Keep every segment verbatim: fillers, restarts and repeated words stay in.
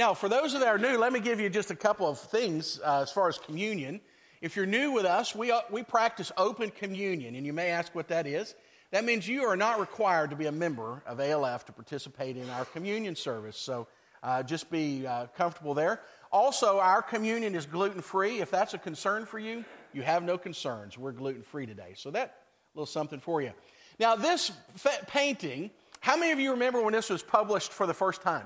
Now, for those that are new, let me give you just a couple of things uh, as far as communion. If you're new with us, we, uh, we practice open communion, and you may ask what that is. That means you are not required to be a member of A L F to participate in our communion service, so uh, just be uh, comfortable there. Also, our communion is gluten-free. If that's a concern for you, you have no concerns. We're gluten-free today, so that's a little something for you. Now, this fa- painting, how many of you remember when this was published for the first time?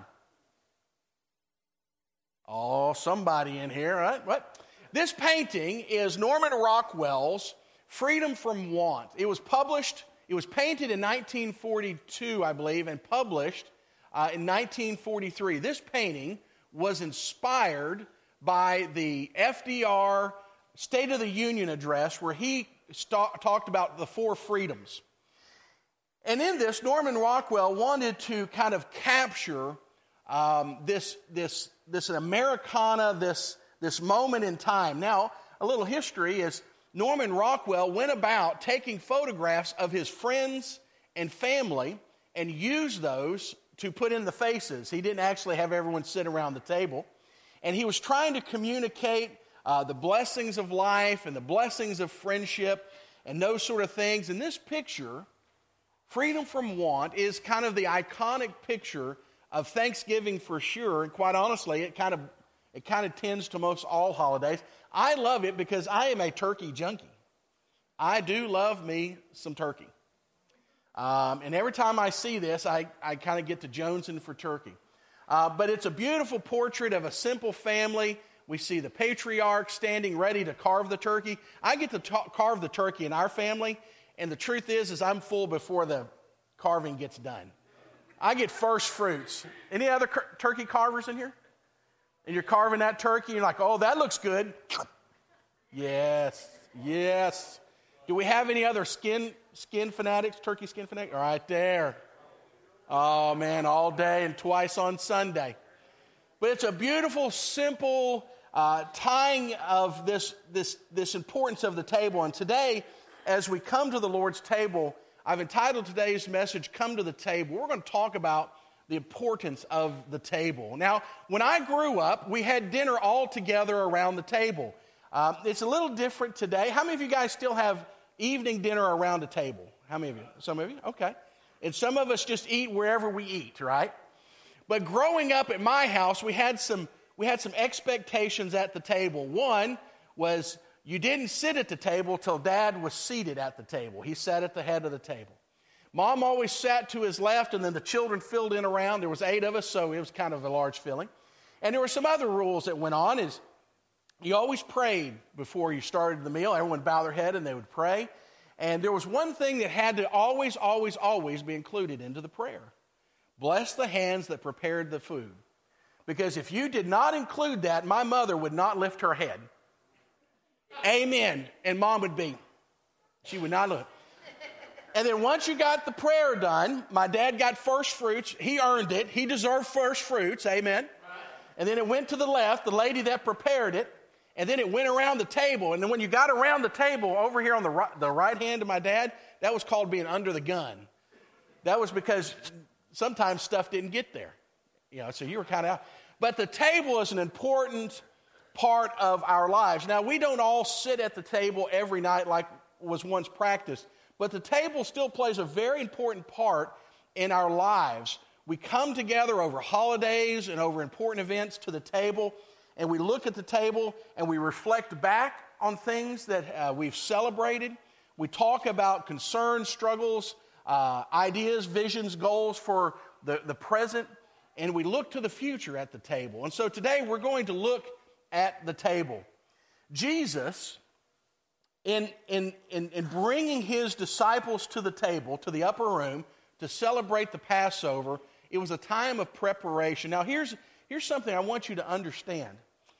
Oh, somebody in here, right? What? This painting is Norman Rockwell's Freedom from Want. It was published, it was painted in nineteen forty-two, I believe, and published uh, in nineteen forty-three. This painting was inspired by the F D R State of the Union address where he st- talked about the four freedoms. And in this, Norman Rockwell wanted to kind of capture um, this, this, this Americana, this, this moment in time. Now, a little history is Norman Rockwell went about taking photographs of his friends and family and used those to put in the faces. He didn't actually have everyone sit around the table. And he was trying to communicate uh, the blessings of life and the blessings of friendship and those sort of things. And this picture, Freedom from Want, is kind of the iconic picture of Thanksgiving for sure. And quite honestly, it kind of it kind of tends to most all holidays. I love it because I am a turkey junkie. I do love me some turkey. Um, and every time I see this, I, I kind of get to jonesing for turkey. Uh, but it's a beautiful portrait of a simple family. We see the patriarch standing ready to carve the turkey. I get to ta- carve the turkey in our family, and the truth is, is I'm full before the carving gets done. I get first fruits. Any other cur- turkey carvers in here? And you're carving that turkey, and you're like, oh, that looks good. Yes, yes. Do we have any other skin skin fanatics, turkey skin fanatics? Right there. Oh, man, all day and twice on Sunday. But it's a beautiful, simple uh, tying of this, this, this importance of the table. And today, as we come to the Lord's table, I've entitled today's message, Come to the Table. We're going to talk about the importance of the table. Now, when I grew up, we had dinner all together around the table. Um, it's a little different today. How many of you guys still have evening dinner around a table? How many of you? Some of you? Okay. And some of us just eat wherever we eat, right? But growing up at my house, we had some we had some expectations at the table. One was you didn't sit at the table till Dad was seated at the table. He sat at the head of the table. Mom always sat to his left, and then the children filled in around. There was eight of us, so it was kind of a large filling. And there were some other rules that went on. Is you always prayed before you started the meal. Everyone would bow their head, and they would pray. And there was one thing that had to always, always, always be included into the prayer. Bless the hands that prepared the food. Because if you did not include that, my mother would not lift her head. Amen. And Mom would be. She would not look. And then once you got the prayer done, my dad got first fruits. He earned it. He deserved first fruits. Amen. And then it went to the left, the lady that prepared it. And then it went around the table. And then when you got around the table over here on the right, the right hand of my dad, that was called being under the gun. That was because sometimes stuff didn't get there. You know, so you were kind of out. But the table is an important part of our lives. Now, we don't all sit at the table every night like was once practiced. But the table still plays a very important part in our lives. We come together over holidays and over important events to the table, and we look at the table and we reflect back on things that uh, we've celebrated. We talk about concerns, struggles, uh, ideas, visions, goals for the, the present, and we look to the future at the table. And so today we're going to look at the table. Jesus, in, in, in, in bringing his disciples to the table, to the upper room, to celebrate the Passover, it was a time of preparation. Now here's, here's something I want you to understand.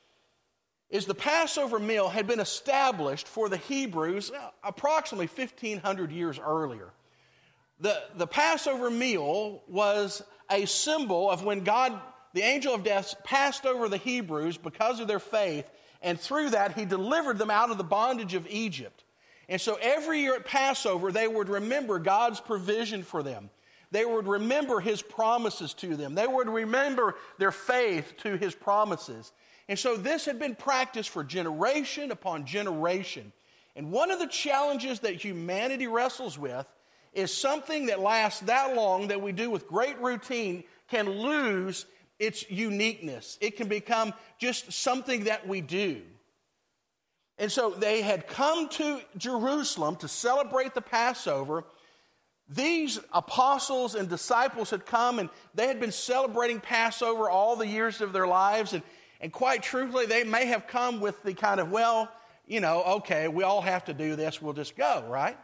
Is the Passover meal had been established for the Hebrews approximately fifteen hundred years earlier. The, the Passover meal was a symbol of when God, the angel of death, passed over the Hebrews because of their faith, and through that he delivered them out of the bondage of Egypt. And so every year at Passover, they would remember God's provision for them. They would remember his promises to them. They would remember their faith to his promises. And so this had been practiced for generation upon generation. And one of the challenges that humanity wrestles with is something that lasts that long that we do with great routine can lose its uniqueness. It can become just something that we do. And so they had come to Jerusalem to celebrate the Passover. These apostles and disciples had come, and they had been celebrating Passover all the years of their lives. And, and quite truthfully, they may have come with the kind of, well, you know, okay, we all have to do this, we'll just go, right?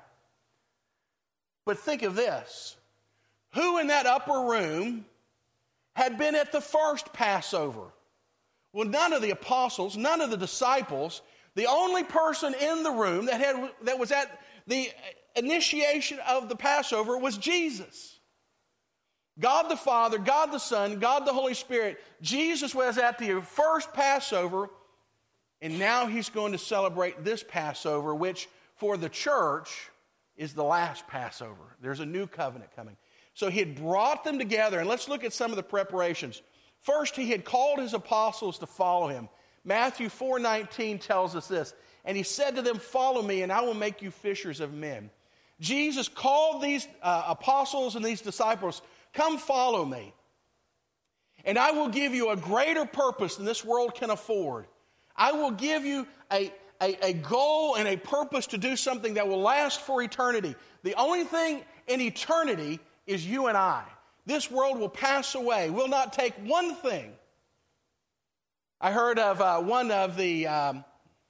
But think of this. Who in that upper room had been at the first Passover? Well, none of the apostles, none of the disciples. The only person in the room that had that was at the initiation of the Passover was Jesus. God the Father, God the Son, God the Holy Spirit. Jesus was at the first Passover, and now he's going to celebrate this Passover, which for the church is the last Passover. There's a new covenant coming. So he had brought them together, and let's look at some of the preparations. First, he had called his apostles to follow him. Matthew four nineteen tells us this, and he said to them, "Follow me, and I will make you fishers of men." Jesus called these uh, apostles and these disciples, "Come follow me, and I will give you a greater purpose than this world can afford. I will give you a, a, a goal and a purpose to do something that will last for eternity. The only thing in eternity is you and I. This world will pass away. We'll not take one thing." I heard of uh, one of the um,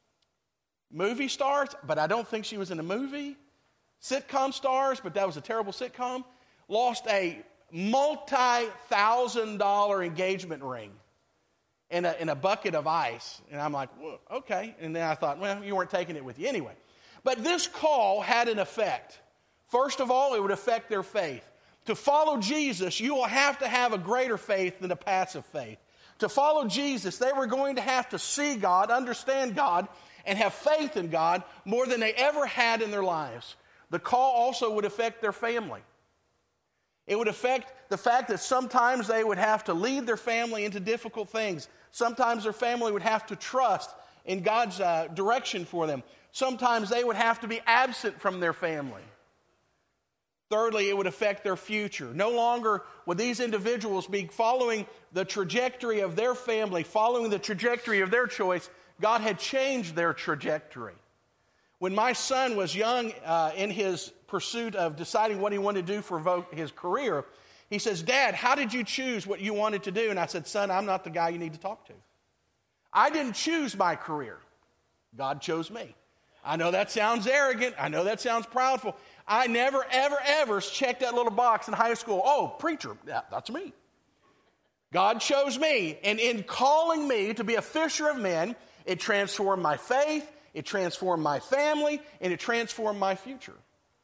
movie stars, but I don't think she was in a movie. Sitcom stars, but that was a terrible sitcom. Lost a multi-thousand dollar engagement ring in a, in a bucket of ice. And I'm like, well, okay. And then I thought, well, you weren't taking it with you anyway. But this call had an effect. First of all, it would affect their faith. To follow Jesus, you will have to have a greater faith than a passive faith. To follow Jesus, they were going to have to see God, understand God, and have faith in God more than they ever had in their lives. The call also would affect their family. It would affect the fact that sometimes they would have to lead their family into difficult things. Sometimes their family would have to trust in God's uh, direction for them. Sometimes they would have to be absent from their family. Thirdly, it would affect their future. No longer would these individuals be following the trajectory of their family, following the trajectory of their choice. God had changed their trajectory. When my son was young uh, in his pursuit of deciding what he wanted to do for his career, he says, "Dad, how did you choose what you wanted to do?" And I said, "Son, I'm not the guy you need to talk to. I didn't choose my career. God chose me." I know that sounds arrogant. I know that sounds proudful. I never, ever, ever checked that little box in high school. Oh, preacher, yeah, that's me. God chose me. And in calling me to be a fisher of men, it transformed my faith, it transformed my family, and it transformed my future.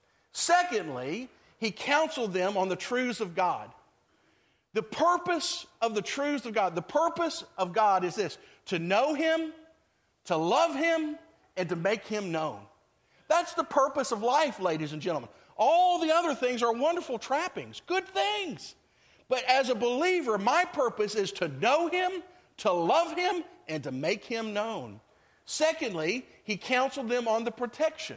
Secondly, he counseled them on the truths of God. The purpose of the truths of God, the purpose of God is this: to know him, to love him, and to make him known. That's the purpose of life, ladies and gentlemen. All the other things are wonderful trappings, good things. But as a believer, my purpose is to know him, to love him, and to make him known. Secondly, he counseled them on the protection.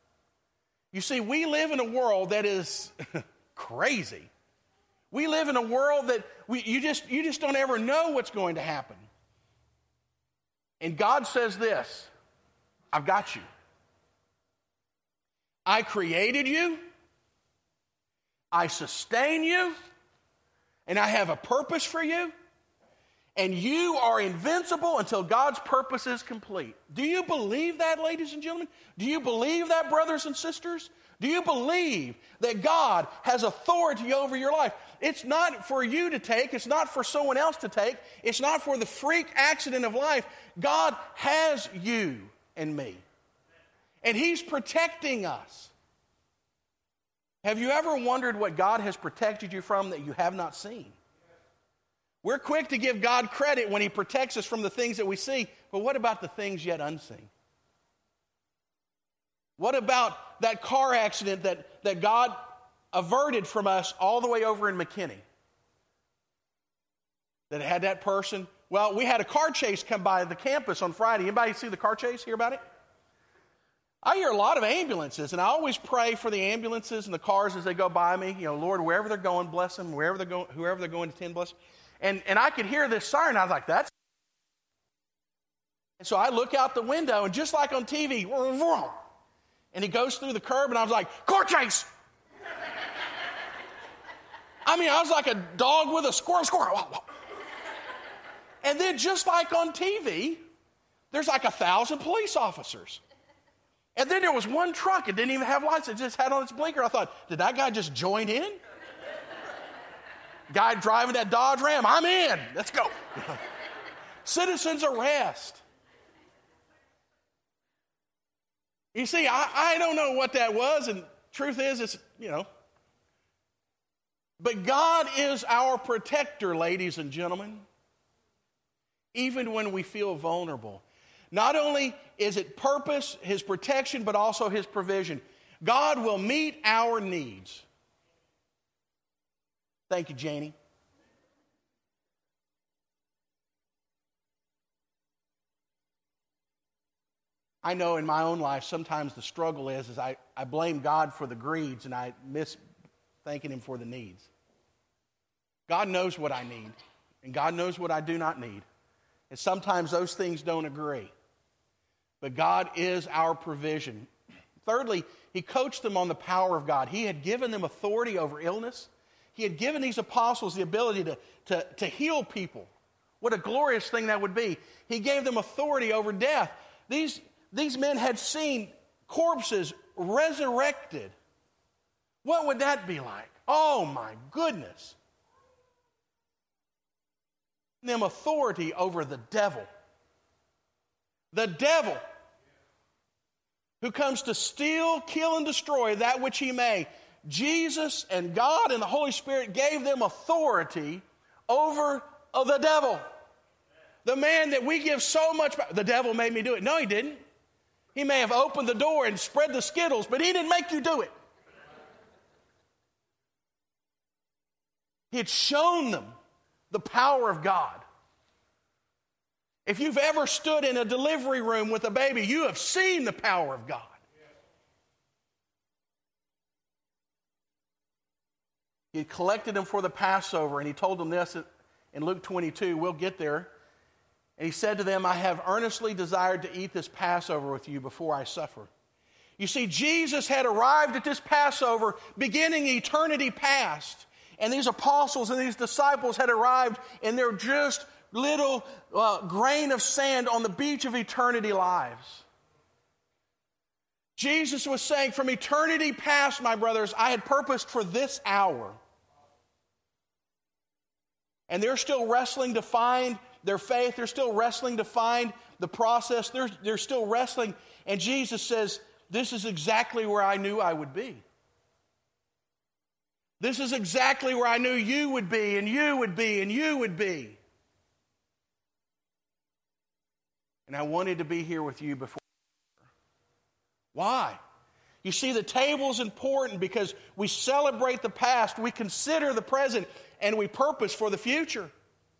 You see, we live in a world that is crazy. We live in a world that we, you just, you just don't ever know what's going to happen. And God says this: I've got you. I created you, I sustain you, and I have a purpose for you, and you are invincible until God's purpose is complete. Do you believe that, ladies and gentlemen? Do you believe that, brothers and sisters? Do you believe that God has authority over your life? It's not for you to take. It's not for someone else to take. It's not for the freak accident of life. God has you and me. And he's protecting us. Have you ever wondered what God has protected you from that you have not seen? We're quick to give God credit when he protects us from the things that we see, but what about the things yet unseen? What about that car accident that, that God averted from us all the way over in McKinney. That had that person. Well, we had a car chase come by the campus on Friday. Anybody see the car chase? Hear about it? I hear a lot of ambulances, and I always pray for the ambulances and the cars as they go by me. You know, Lord, wherever they're going, bless them. Wherever they're going, whoever they're going to tend, bless them. And, and I could hear this siren. I was like, that's... And so I look out the window, and just like on T V, and he goes through the curb, and I was like, car chase! I mean, I was like a dog with a squirrel, squirrel. And then just like on T V, there's like a thousand police officers. And then there was one truck. It didn't even have lights. It just had on its blinker. I thought, did that guy just join in? Guy driving that Dodge Ram, I'm in. Let's go. Citizens arrest. You see, I, I don't know what that was. And truth is, it's, you know. But God is our protector, ladies and gentlemen. Even when we feel vulnerable. Not only is it purpose, his protection, but also his provision. God will meet our needs. Thank you, Janie. I know in my own life, sometimes the struggle is, is I, I blame God for the greeds and I miss thanking him for the needs. God knows what I need, and God knows what I do not need. And sometimes those things don't agree. But God is our provision. Thirdly, he coached them on the power of God. He had given them authority over illness. He had given these apostles the ability to, to, to heal people. What a glorious thing that would be. He gave them authority over death. These, these men had seen corpses resurrected. What would that be like? Oh my goodness. Them authority over the devil. The devil who comes to steal, kill, and destroy that which he may. Jesus and God and the Holy Spirit gave them authority over the devil. The man that we give so much, the devil made me do it. No, he didn't. He may have opened the door and spread the Skittles, but he didn't make you do it. He had shown them the power of God. If you've ever stood in a delivery room with a baby, you have seen the power of God. He had collected them for the Passover, and he told them this in Luke twenty-two. We'll get there. And he said to them, I have earnestly desired to eat this Passover with you before I suffer. You see, Jesus had arrived at this Passover beginning eternity past. And these apostles and these disciples had arrived, and they're just little uh, grain of sand on the beach of eternity lives. Jesus was saying, from eternity past, my brothers, I had purposed for this hour. And they're still wrestling to find their faith. They're still wrestling to find the process. They're, they're still wrestling. And Jesus says, this is exactly where I knew I would be. This is exactly where I knew you would be, and you would be, and you would be. And I wanted to be here with you before. Why? You see, the table's important because we celebrate the past, we consider the present, and we purpose for the future.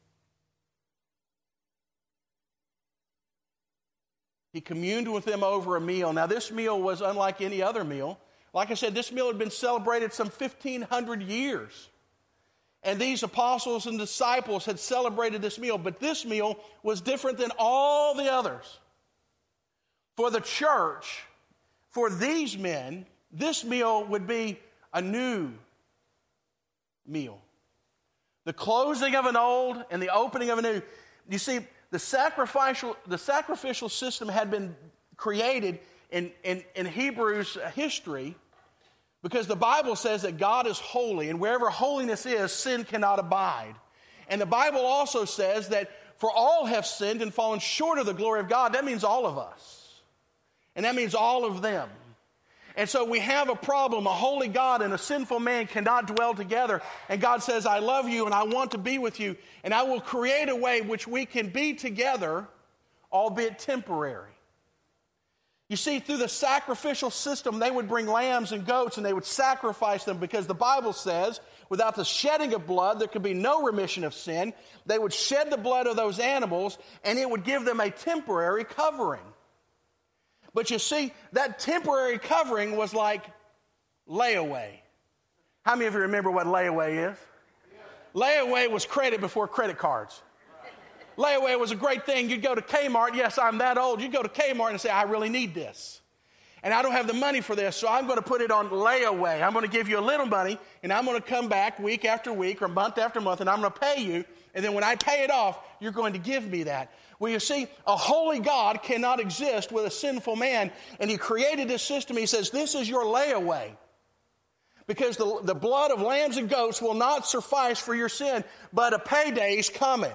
He communed with them over a meal. Now, this meal was unlike any other meal. Like I said, this meal had been celebrated some fifteen hundred years. And these apostles and disciples had celebrated this meal, but this meal was different than all the others. For the church, for these men, this meal would be a new meal. The closing of an old and the opening of a new. You see, the sacrificial, the sacrificial system had been created in, in, in Hebrews history because the Bible says that God is holy, and wherever holiness is, sin cannot abide. And the Bible also says that for all have sinned and fallen short of the glory of God. That means all of us. And that means all of them. And so we have a problem. A holy God and a sinful man cannot dwell together. And God says, I love you and I want to be with you. And I will create a way which we can be together, albeit temporary. You see, through the sacrificial system, they would bring lambs and goats and they would sacrifice them because the Bible says, without the shedding of blood, there could be no remission of sin. They would shed the blood of those animals and it would give them a temporary covering. But you see, that temporary covering was like layaway. How many of you remember what layaway is? Layaway was credit before credit cards. Layaway was a great thing. You'd go to Kmart. Yes, I'm that old. You'd go to Kmart and say, I really need this. And I don't have the money for this, so I'm going to put it on layaway. I'm going to give you a little money, and I'm going to come back week after week or month after month, and I'm going to pay you. And then when I pay it off, you're going to give me that. Well, you see, a holy God cannot exist with a sinful man. And he created this system. He says, this is your layaway. Because the, the blood of lambs and goats will not suffice for your sin, but a payday's coming.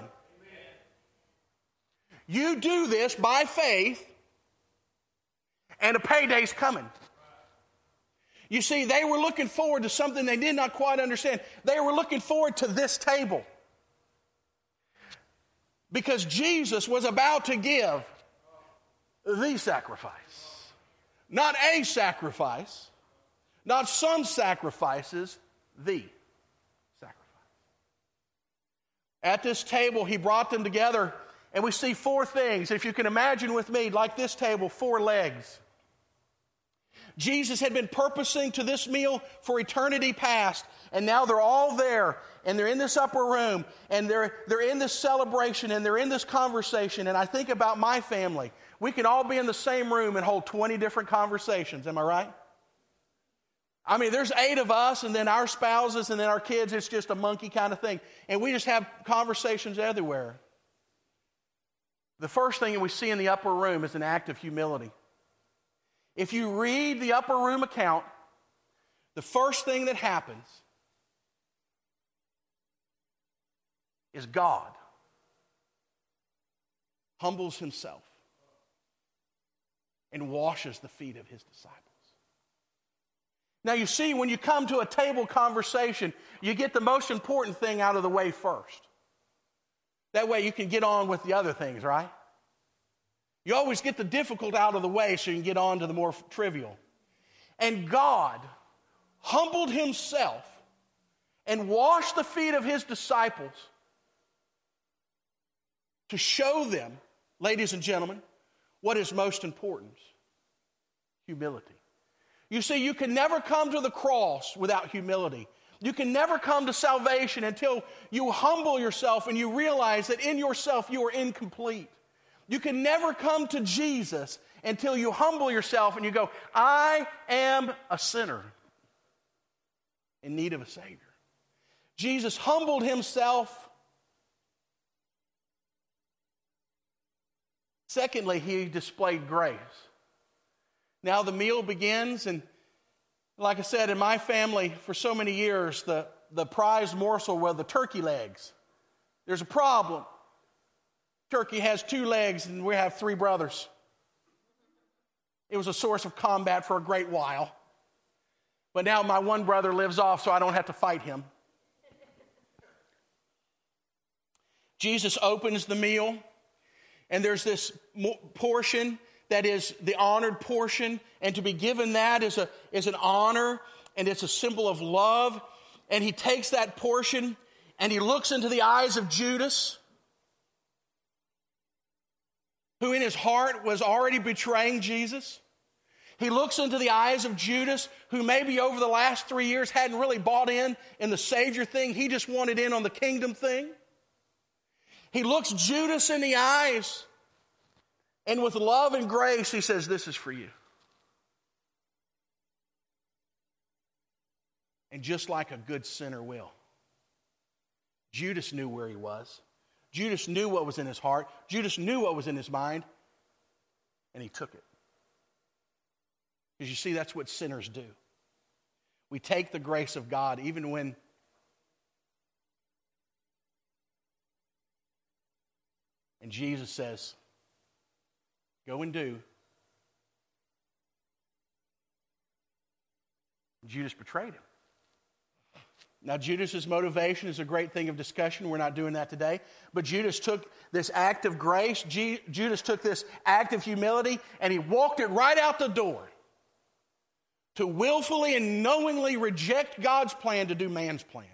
You do this by faith, and a payday's coming. You see, they were looking forward to something they did not quite understand. They were looking forward to this table. Because Jesus was about to give the sacrifice. Not a sacrifice, not some sacrifices, the sacrifice. At this table, he brought them together. And we see four things. If you can imagine with me, like this table, four legs. Jesus had been purposing to this meal for eternity past, and now they're all there, and they're in this upper room, and they're, they're in this celebration, and they're in this conversation, and I think about my family. We can all be in the same room and hold twenty different conversations, am I right? I mean, there's eight of us, and then our spouses, and then our kids. It's just a monkey kind of thing, and we just have conversations everywhere. The first thing that we see in the upper room is an act of humility. If you read the upper room account, the first thing that happens is God humbles himself and washes the feet of his disciples. Now you see, when you come to a table conversation, you get the most important thing out of the way first. That way you can get on with the other things, right? You always get the difficult out of the way so you can get on to the more trivial. And God humbled himself and washed the feet of his disciples to show them, ladies and gentlemen, what is most important: humility. You see, you can never come to the cross without humility. You can never come to salvation until you humble yourself and you realize that in yourself you are incomplete. You can never come to Jesus until you humble yourself and you go, I am a sinner in need of a Savior. Jesus humbled himself. Secondly, he displayed grace. Now the meal begins, and like I said, in my family for so many years, the, the prized morsel were the turkey legs. There's a problem. Turkey has two legs, and we have three brothers. It was a source of combat for a great while. But now my one brother lives off, so I don't have to fight him. Jesus opens the meal, and there's this portion that is the honored portion, and to be given that is a is an honor, and it's a symbol of love. And he takes that portion and he looks into the eyes of Judas, who in his heart was already betraying Jesus. He looks into the eyes of Judas, who maybe over the last three years hadn't really bought in in the Savior thing. He just wanted in on the kingdom thing. He looks Judas in the eyes, and with love and grace, he says, this is for you. And just like a good sinner will, Judas knew where he was. Judas knew what was in his heart. Judas knew what was in his mind, and he took it. Because you see, that's what sinners do. We take the grace of God even when and Jesus says, go and do. Judas betrayed him. Now, Judas's motivation is a great thing of discussion. We're not doing that today. But Judas took this act of grace, G- Judas took this act of humility, and he walked it right out the door to willfully and knowingly reject God's plan to do man's plan.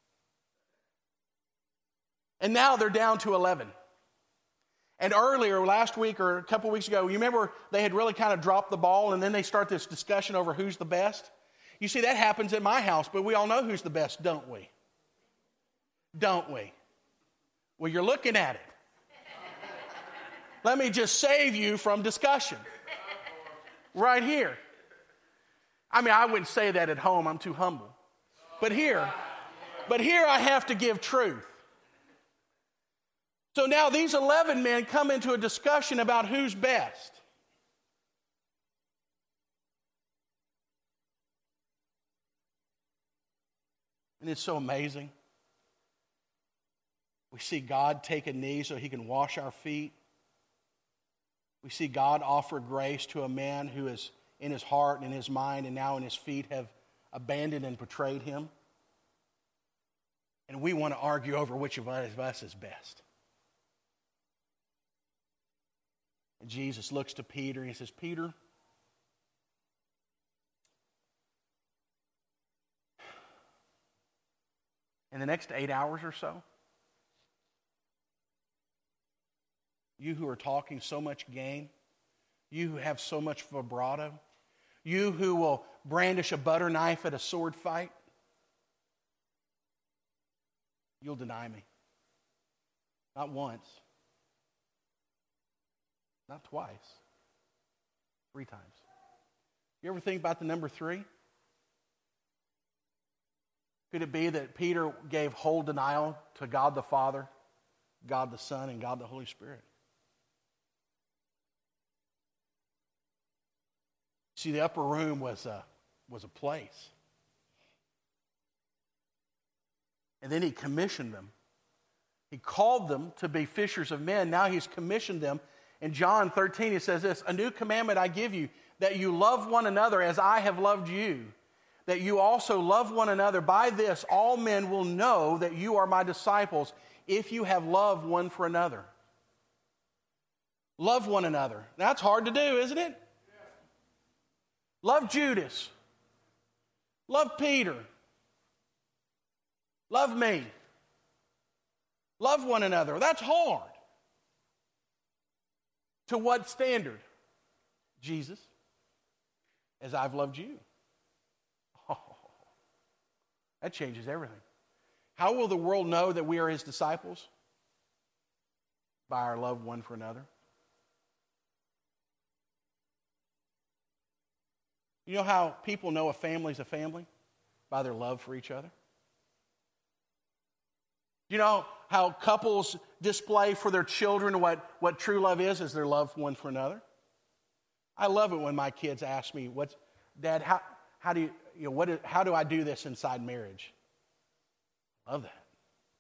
And now they're down to eleven. And earlier, last week or a couple weeks ago, you remember they had really kind of dropped the ball, and then they start this discussion over who's the best? You see, that happens at my house, but we all know who's the best, don't we? Don't we? Well, you're looking at it. Let me just save you from discussion. Right here. I mean, I wouldn't say that at home. I'm too humble. But here, but here I have to give truth. So now these eleven men come into a discussion about who's best. And it's so amazing. We see God take a knee so he can wash our feet. We see God offer grace to a man who is in his heart and in his mind and now in his feet have abandoned and betrayed him. And we want to argue over which of us is best. And Jesus looks to Peter and he says, Peter, in the next eight hours or so, you who are talking so much game, you who have so much vibrato, you who will brandish a butter knife at a sword fight, you'll deny me. Not once, not twice, three times. You ever think about the number three? Could it be that Peter gave whole denial to God the Father, God the Son, and God the Holy Spirit? See, the upper room was a, was a place. And then he commissioned them. He called them to be fishers of men. Now he's commissioned them. In John thirteen, he says this, a new commandment I give you, that you love one another as I have loved you. That you also love one another. By this, all men will know that you are my disciples if you have love one for another. Love one another. That's hard to do, isn't it? Love Judas. Love Peter. Love me. Love one another. That's hard. To what standard? Jesus, as I've loved you. Oh, that changes everything. How will the world know that we are his disciples? By our love one for another. You know how people know a family's a family? By their love for each other. You know how couples display for their children what, what true love is, is their love one for another? I love it when my kids ask me, "What's Dad, how, how do you, you know, what is, how do I do this inside marriage?" I love that.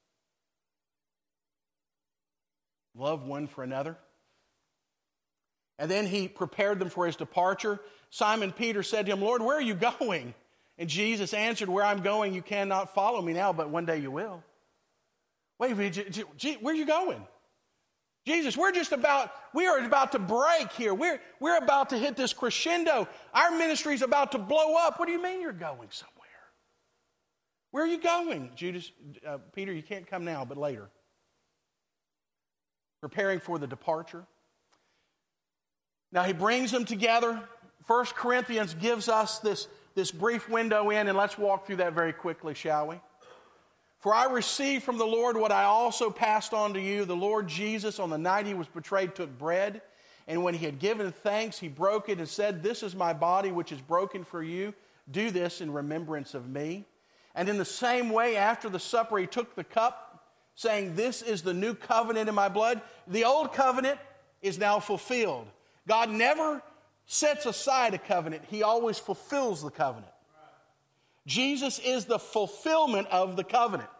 Love one for another. And then he prepared them for his departure. Simon Peter said to him, "Lord, where are you going?" And Jesus answered, "Where I'm going, you cannot follow me now, but one day you will." Wait, where are you going? Jesus, we're just about, we are about to break here. We're, we're about to hit this crescendo. Our ministry's about to blow up. What do you mean you're going somewhere? Where are you going? Judas, uh, Peter, you can't come now, but later. Preparing for the departure. Now he brings them together. First Corinthians gives us this, this brief window in, and let's walk through that very quickly, shall we? For I received from the Lord what I also passed on to you. The Lord Jesus, on the night he was betrayed, took bread, and when he had given thanks, he broke it and said, "This is my body, which is broken for you. Do this in remembrance of me." And in the same way, after the supper, he took the cup, saying, "This is the new covenant in my blood." The old covenant is now fulfilled. God never sets aside a covenant. He always fulfills the covenant. Jesus is the fulfillment of the covenant.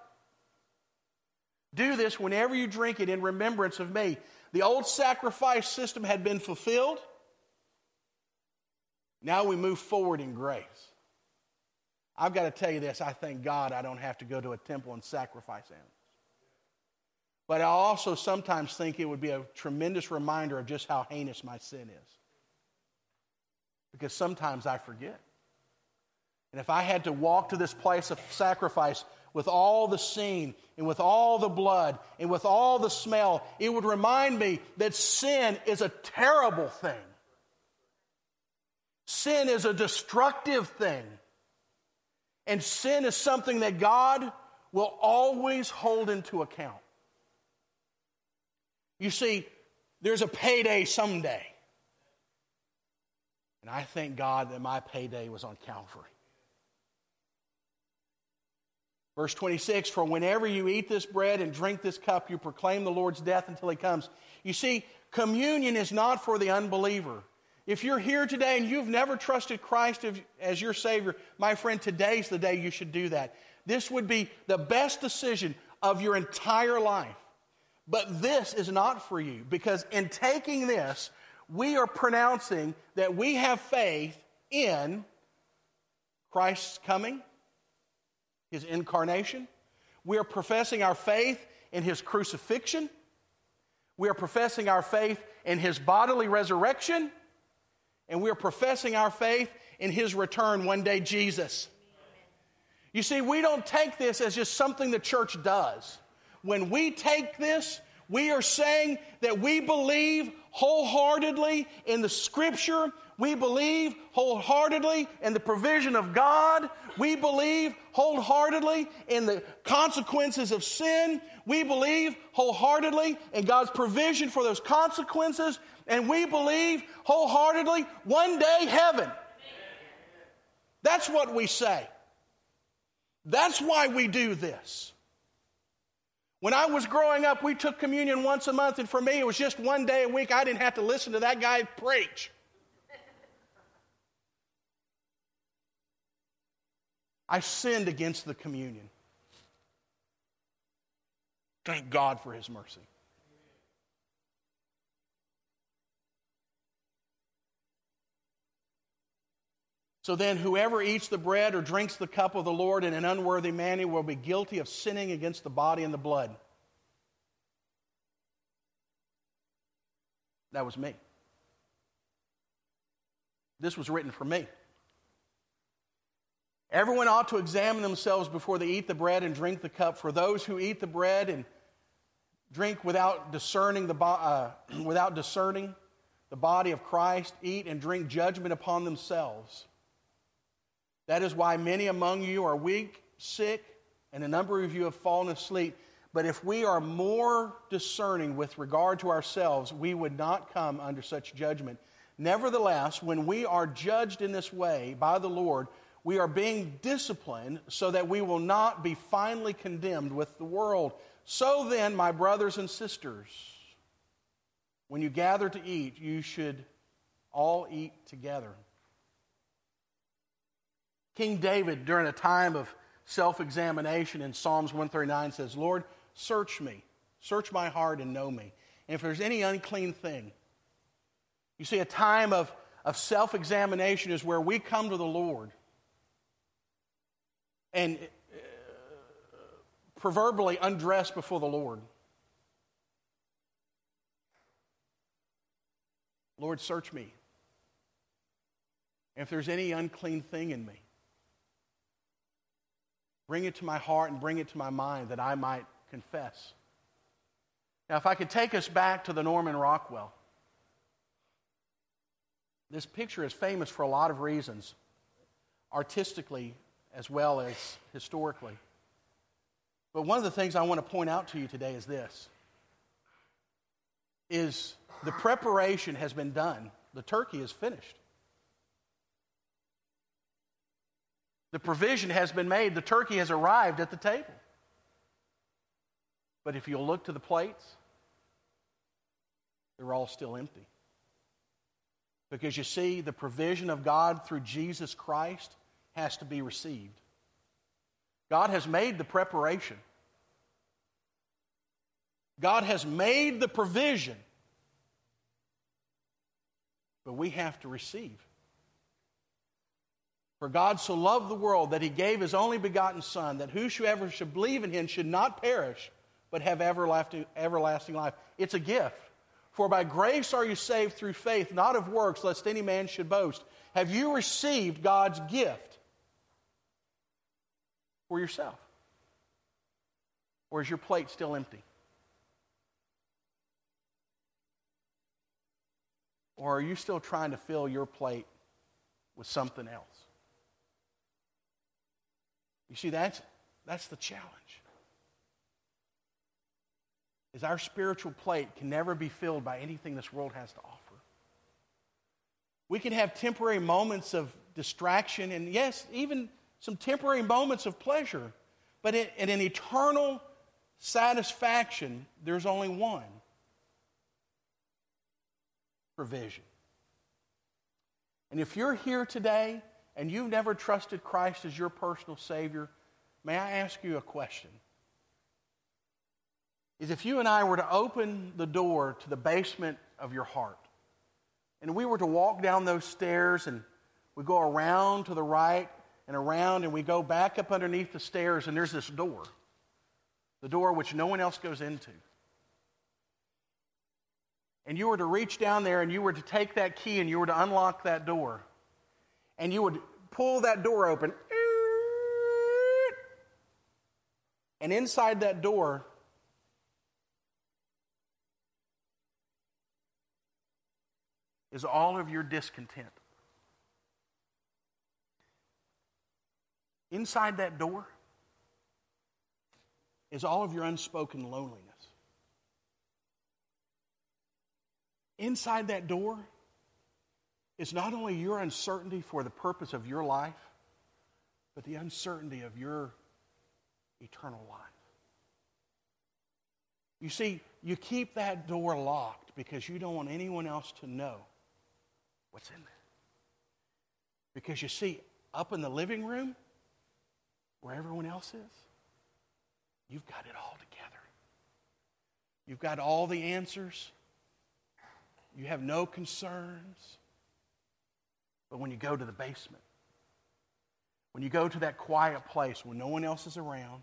Do this whenever you drink it in remembrance of me. The old sacrifice system had been fulfilled. Now we move forward in grace. I've got to tell you this, I thank God I don't have to go to a temple and sacrifice animals. But I also sometimes think it would be a tremendous reminder of just how heinous my sin is. Because sometimes I forget. And if I had to walk to this place of sacrifice with all the scene and with all the blood and with all the smell, it would remind me that sin is a terrible thing. Sin is a destructive thing. And sin is something that God will always hold into account. You see, there's a payday someday. And I thank God that my payday was on Calvary. Verse twenty-six, for whenever you eat this bread and drink this cup, you proclaim the Lord's death until He comes. You see, communion is not for the unbeliever. If you're here today and you've never trusted Christ as your Savior, my friend, today's the day you should do that. This would be the best decision of your entire life. But this is not for you, because in taking this, we are pronouncing that we have faith in Christ's coming, His incarnation. We are professing our faith in His crucifixion. We are professing our faith in His bodily resurrection. And we are professing our faith in His return one day, Jesus. You see, we don't take this as just something the church does. When we take this, we are saying that we believe wholeheartedly in the Scripture. We believe wholeheartedly in the provision of God. We believe wholeheartedly in the consequences of sin. We believe wholeheartedly in God's provision for those consequences. And we believe wholeheartedly one day heaven. That's what we say. That's why we do this. When I was growing up, we took communion once a month, and for me, it was just one day a week. I didn't have to listen to that guy preach. I sinned against the communion. Thank God for His mercy. So then, whoever eats the bread or drinks the cup of the Lord in an unworthy manner will be guilty of sinning against the body and the blood. That was me. This was written for me. Everyone ought to examine themselves before they eat the bread and drink the cup. For those who eat the bread and drink without discerning the bo- uh, without discerning the body of Christ, eat and drink judgment upon themselves. That is why many among you are weak, sick, and a number of you have fallen asleep. But if we are more discerning with regard to ourselves, we would not come under such judgment. Nevertheless, when we are judged in this way by the Lord, we are being disciplined so that we will not be finally condemned with the world. So then, my brothers and sisters, when you gather to eat, you should all eat together. King David, during a time of self-examination in Psalms one thirty-nine, says, Lord, search me, search my heart and know me. And if there's any unclean thing, you see, a time of, of self-examination is where we come to the Lord and uh, proverbially undress before the Lord. Lord, search me. And if there's any unclean thing in me, bring it to my heart and bring it to my mind that I might confess. Now, if I could take us back to the Norman Rockwell. This picture is famous for a lot of reasons, artistically as well as historically. But one of the things I want to point out to you today is this, is the preparation has been done. The turkey is finished. The provision has been made. The turkey has arrived at the table. But if you'll look to the plates, they're all still empty. Because you see, the provision of God through Jesus Christ has to be received. God has made the preparation. God has made the provision. But we have to receive. For God so loved the world that he gave his only begotten Son, that whosoever should believe in him should not perish, but have everlasting, everlasting life. It's a gift. For by grace are you saved through faith, not of works, lest any man should boast. Have you received God's gift for yourself? Or is your plate still empty? Or are you still trying to fill your plate with something else? You see, that's, that's the challenge. Is our spiritual plate can never be filled by anything this world has to offer. We can have temporary moments of distraction and, yes, even some temporary moments of pleasure. But in, in an eternal satisfaction, there's only one. Provision. And if you're here today and you've never trusted Christ as your personal Savior, may I ask you a question? Is if you and I were to open the door to the basement of your heart, and we were to walk down those stairs, and we go around to the right and around, and we go back up underneath the stairs, and there's this door, the door which no one else goes into. And you were to reach down there, and you were to take that key, and you were to unlock that door, and you would pull that door open, and inside that door is all of your discontent. Inside that door is all of your unspoken loneliness. Inside that door is not only your uncertainty for the purpose of your life, but the uncertainty of your eternal life. You see, you keep that door locked because you don't want anyone else to know what's in there. Because you see, up in the living room, where everyone else is, you've got it all together. You've got all the answers. You have no concerns. But when you go to the basement, when you go to that quiet place when no one else is around,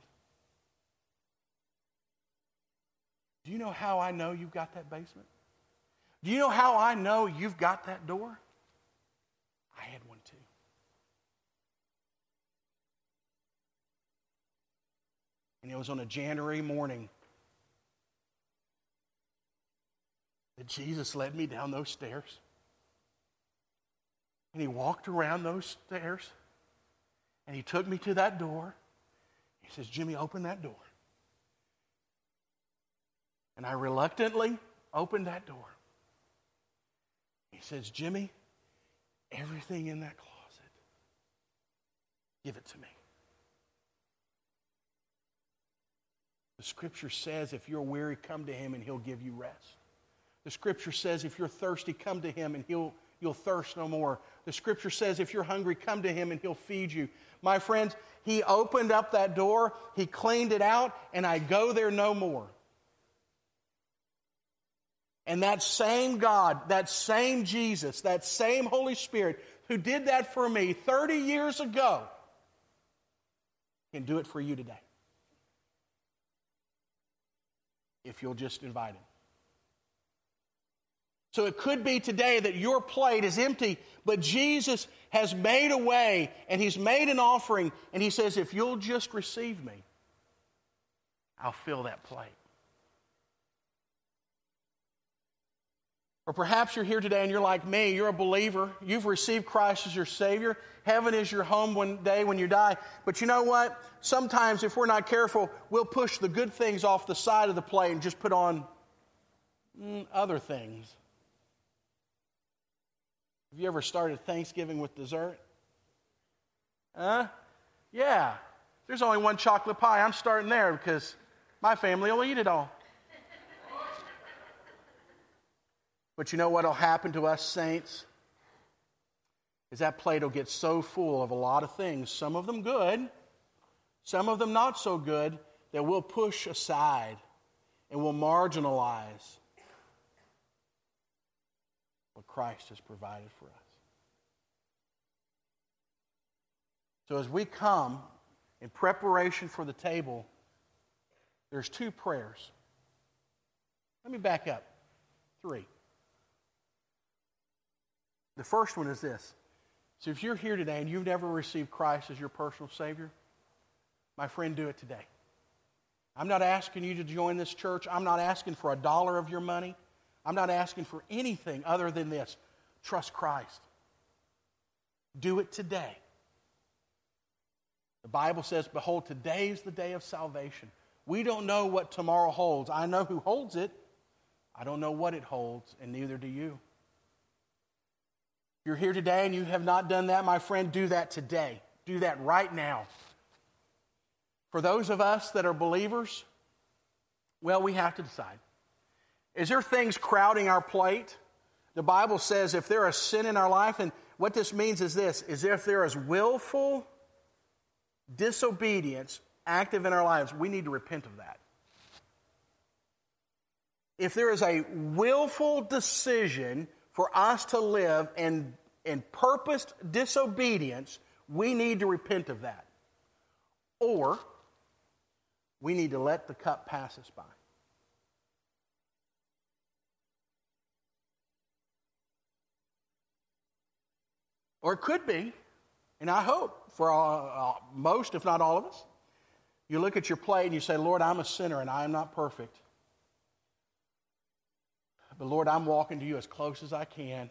do you know how I know you've got that basement? Do you know how I know you've got that door? I had one too. And it was on a January morning that Jesus led me down those stairs. And he walked around those stairs. And he took me to that door. He says, Jimmy, open that door. And I reluctantly opened that door. He says, Jimmy, everything in that closet, give it to me. The Scripture says if you're weary, come to him and he'll give you rest. The Scripture says if you're thirsty, come to him and he'll, you'll thirst no more. The Scripture says if you're hungry, come to him and he'll feed you. My friends, he opened up that door, he cleaned it out, and I go there no more. And that same God, that same Jesus, that same Holy Spirit who did that for me thirty years ago can do it for you today. If you'll just invite him. So it could be today that your plate is empty, but Jesus has made a way and he's made an offering, and he says, if you'll just receive me, I'll fill that plate. Or perhaps you're here today and you're like me, you're a believer, you've received Christ as your Savior, heaven is your home one day when you die, but you know what? Sometimes if we're not careful, we'll push the good things off the side of the plate and just put on mm, other things. Have you ever started Thanksgiving with dessert? Huh? Yeah. There's only one chocolate pie. I'm starting there because my family will eat it all. But you know what will happen to us saints? Is that plate will get so full of a lot of things, some of them good, some of them not so good, that we'll push aside and we'll marginalize what Christ has provided for us. So as we come in preparation for the table, there's two prayers. Let me back up. Three. The first one is this. So if you're here today and you've never received Christ as your personal Savior, my friend, do it today. I'm not asking you to join this church. I'm not asking for a dollar of your money. I'm not asking for anything other than this. Trust Christ. Do it today. The Bible says, behold, today is the day of salvation. We don't know what tomorrow holds. I know who holds it. I don't know what it holds, and neither do you. If you're here today and you have not done that, my friend, do that today. Do that right now. For those of us that are believers, well, we have to decide. Is there things crowding our plate? The Bible says if there is sin in our life, and what this means is this, is if there is willful disobedience active in our lives, we need to repent of that. If there is a willful decision for us to live in, in purposed disobedience, we need to repent of that. Or we need to let the cup pass us by. Or it could be, and I hope for all, uh, most, if not all of us, you look at your plate and you say, Lord, I'm a sinner and I am not perfect. But Lord, I'm walking to you as close as I can.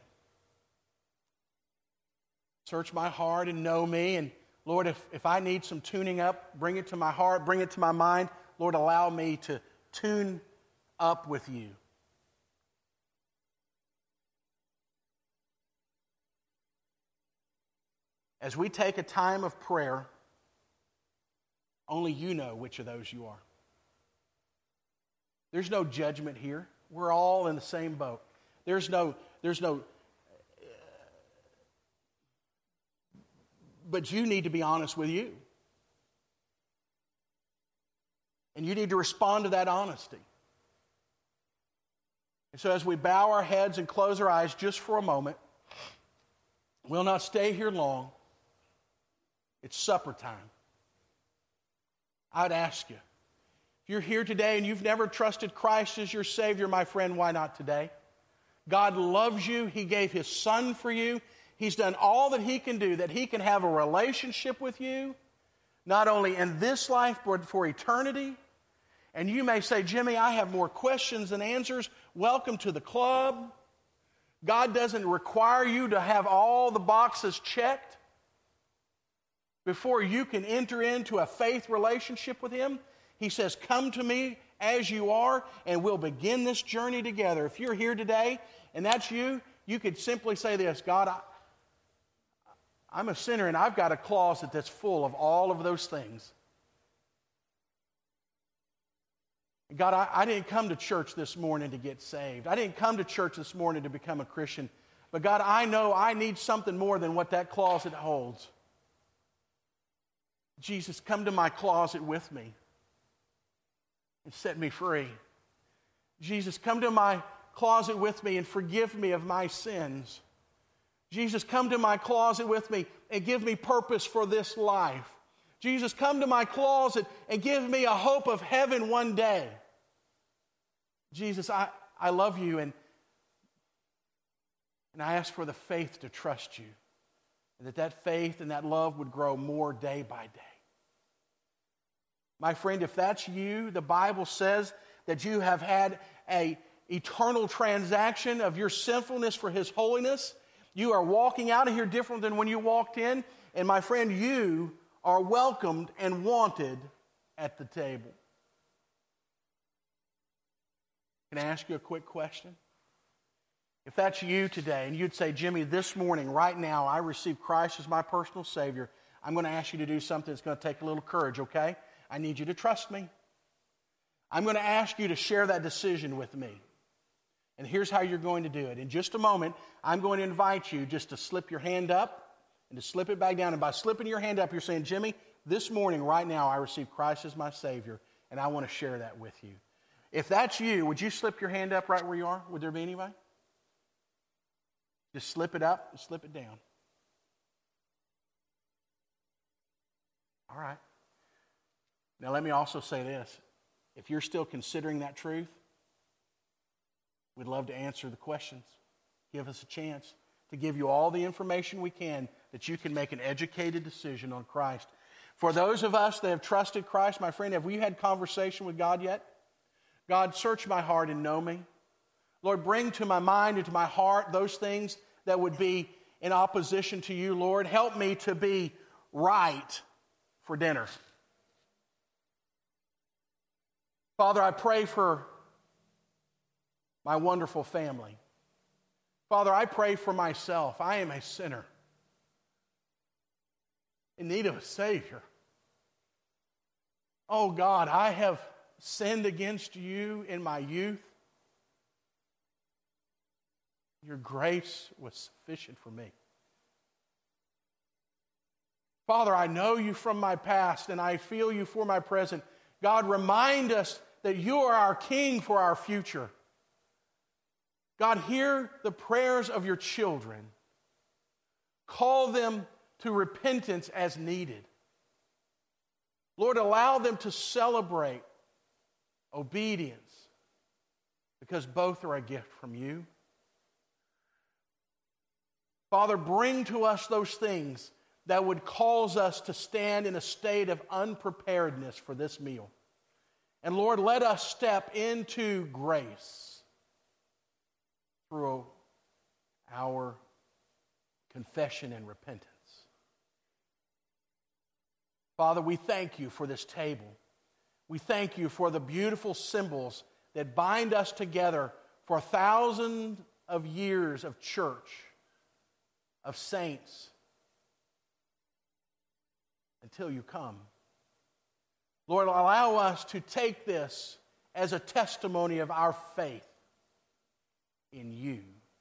Search my heart and know me. And Lord, if, if I need some tuning up, bring it to my heart, bring it to my mind. Lord, allow me to tune up with you. As we take a time of prayer, only you know which of those you are. There's no judgment here. We're all in the same boat. There's no, there's no, uh, but you need to be honest with you. And you need to respond to that honesty. And so as we bow our heads and close our eyes just for a moment, we'll not stay here long. It's supper time. I'd ask you, if you're here today and you've never trusted Christ as your Savior, my friend, why not today? God loves you. He gave His Son for you. He's done all that He can do, that He can have a relationship with you, not only in this life, but for eternity. And you may say, Jimmy, I have more questions than answers. Welcome to the club. God doesn't require you to have all the boxes checked before you can enter into a faith relationship with Him. He says, come to me as you are, and we'll begin this journey together. If you're here today, and that's you, you could simply say this, God, I, I'm a sinner, and I've got a closet that's full of all of those things. God, I, I didn't come to church this morning to get saved. I didn't come to church this morning to become a Christian. But God, I know I need something more than what that closet holds. Jesus, come to my closet with me and set me free. Jesus, come to my closet with me and forgive me of my sins. Jesus, come to my closet with me and give me purpose for this life. Jesus, come to my closet and give me a hope of heaven one day. Jesus, I, I love you, and, and I ask for the faith to trust you, and that that faith and that love would grow more day by day. My friend, if that's you, the Bible says that you have had an eternal transaction of your sinfulness for His holiness. You are walking out of here different than when you walked in. And my friend, you are welcomed and wanted at the table. Can I ask you a quick question? If that's you today, and you'd say, Jimmy, this morning, right now, I received Christ as my personal Savior, I'm going to ask you to do something that's going to take a little courage, okay? I need you to trust me. I'm going to ask you to share that decision with me. And here's how you're going to do it. In just a moment, I'm going to invite you just to slip your hand up and to slip it back down. And by slipping your hand up, you're saying, Jimmy, this morning, right now, I received Christ as my Savior, and I want to share that with you. If that's you, would you slip your hand up right where you are? Would there be anybody? Just slip it up and slip it down. All right. Now let me also say this. If you're still considering that truth, we'd love to answer the questions. Give us a chance to give you all the information we can that you can make an educated decision on Christ. For those of us that have trusted Christ, my friend, have we had conversation with God yet? God, search my heart and know me. Lord, bring to my mind and to my heart those things that would be in opposition to you, Lord. Help me to be right for dinner. Father, I pray for my wonderful family. Father, I pray for myself. I am a sinner in need of a Savior. Oh God, I have sinned against you in my youth. Your grace was sufficient for me. Father, I know you from my past and I feel you for my present. God, remind us that you are our King for our future. God, hear the prayers of your children. Call them to repentance as needed. Lord, allow them to celebrate obedience because both are a gift from you. Father, bring to us those things that would cause us to stand in a state of unpreparedness for this meal. And Lord, let us step into grace through our confession and repentance. Father, we thank you for this table. We thank you for the beautiful symbols that bind us together for thousands of years of church, of saints, until you come. Lord, allow us to take this as a testimony of our faith in you.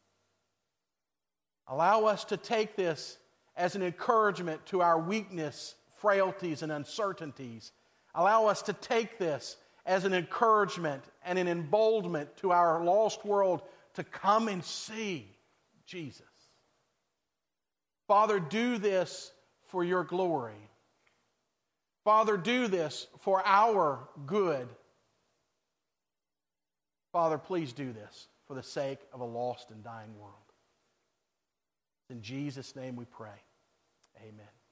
Allow us to take this as an encouragement to our weakness, frailties, and uncertainties. Allow us to take this as an encouragement and an emboldenment to our lost world to come and see Jesus. Father, do this for your glory. Father, do this for our good. Father, please do this for the sake of a lost and dying world. In Jesus' name we pray. Amen.